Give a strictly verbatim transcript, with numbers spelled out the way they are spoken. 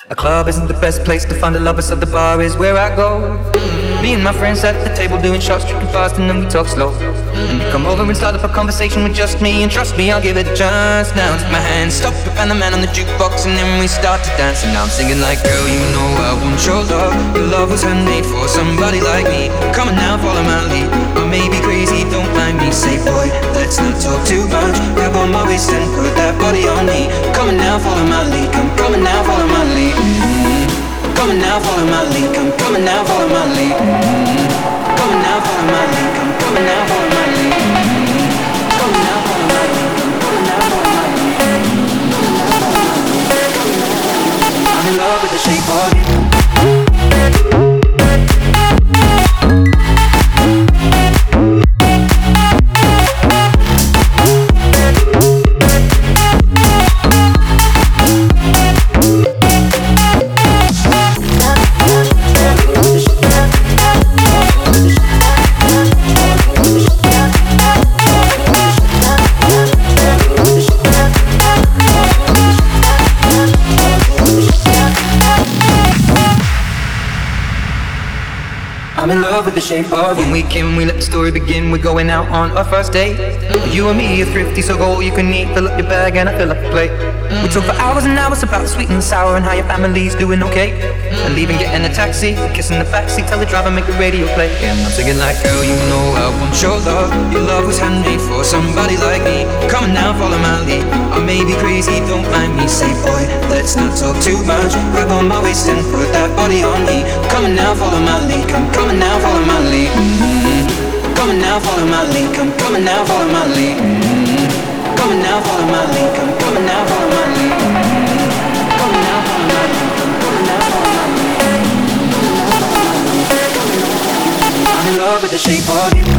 A club isn't the best place to find a lover, so the bar is where I go. Me and my friends at the table doing shots, tripping fast, and then we talk slow. And you come over and start up a conversation with just me, and trust me, I'll give it a chance. Now take my hand, stop it, and the man on the jukebox, and then we start to dance. And now I'm singing like, girl, you know I want your love. Your love was handmade for somebody like me. Come on now, follow my lead. I may be crazy, don't mind me. Say, boy, let's not talk too much. Grab on my waist and put that body on me. Come on now, follow my lead. Come coming now, follow my lead. Mm-hmm. Coming now, follow my lead. Come coming now, follow my lead. Mm-hmm. Coming now, follow my lead. Come coming now, follow my lead. Mm-hmm. Coming now, follow my lead. Come coming now, follow my lead. I'm in love with the shape of you. I'm in love with the shape of you. When we came, we let the story begin. We're going out on our first date. You and me are thrifty, so go all you can eat. Fill up your bag and I fill up the plate. We talk for hours and hours about the sweet and the sour and how your family's doing okay. And leaving, getting a taxi, kissing the backseat, tell the driver make the radio play. And I'm singing like, girl, you know I want your love. Your love was handmade for somebody like me. Come on now, follow my lead. I may be crazy, don't mind me. Say, boy, let's not talk too much. Grab on my waist and put that body on me. Come on now, follow my lead. Come coming now, follow my lead. Mm-hmm. Coming now, follow my lead. Come coming now, follow my lead. Mm-hmm. Coming now, follow my lead. Come coming now, follow my lead. Mm-hmm. Coming now, follow my lead. Come coming now, follow my lead. I'm in love with the shape of you.